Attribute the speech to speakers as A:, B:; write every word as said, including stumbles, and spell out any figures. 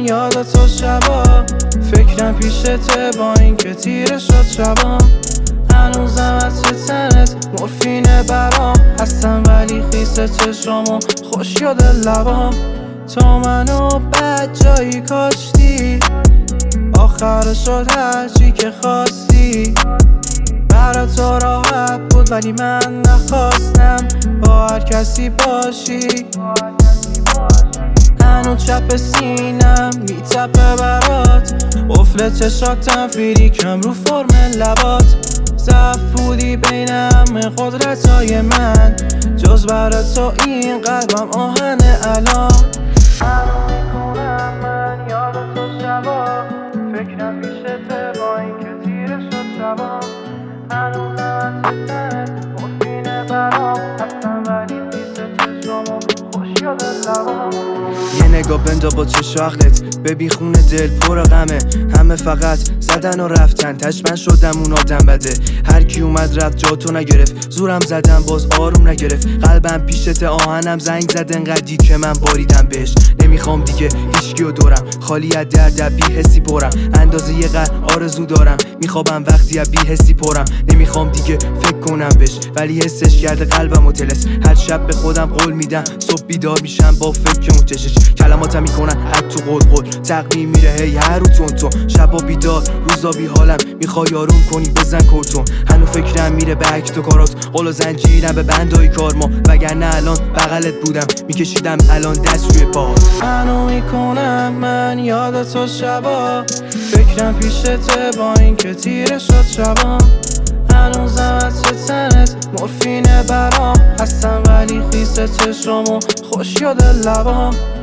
A: یاد تو شبا فکرم پیشته با این که تیره شد شبام هنوزم از تنت مورفینه برام هستم ولی خیسه چشام و خوش یاد لبام تو منو بد جایی کاشتی آخر شد هرچی که خواستی برا تو راحت بود ولی من نخواستم با هر کسی باشی هنوز چپ سینم میتپه برات افل چشاتم فریکم رو فرم لبات ضعف بودی بین همه قدرتای من جز برا تو این قلبم آهنه الان هنو میکنم من یاد تو شبا فکرم پیشته با این که تیره شد شبا هنوزم از تنت مورفینه برام هستم ولی خیسه چشامو خوش یاد لبام
B: یه نگاه بندا با چش و عقلت ببین خونه دل پر غمه همه فقط زدن و رفتن تشمن شدم اون آدم بده هر کی اومد رفت جا تو نگرفت زورم زدم باز آروم نگرفت قلبم پیشت آهنم زنگ زد انقدی که من باریدم بهش نمیخوام دیگه هیچکیو دورم خالی از درد بی حسی پرم اندازه یه قدر آرزو دارم میخوابم وقتی از بی حسی پرم نمیخوام دیگه فکر کنم بهش ولی حسش کرده قلبم و تلس هر شب به خودم قول میدم صبح بیدار میشم با فکر اون چشش کلماتم میکنن از تو قول قول تقمیم میره هی هر رو تون تون شبا بیدار روزا بی حالم میخوای آروم کنی بزن کرتون هنو فکرم میره به عکس و کارات قول و زنجیرم به بندای کارما وگرنه الان بغلت بودم میکشیدم الان دست روی پا
A: هنو میکنم من یاد تو شبا فکرم پیشته با این که تیره شد شبام هنوزم از تنت مورفینه برام هستم ولی خیسه چشامو خوش یاد لبام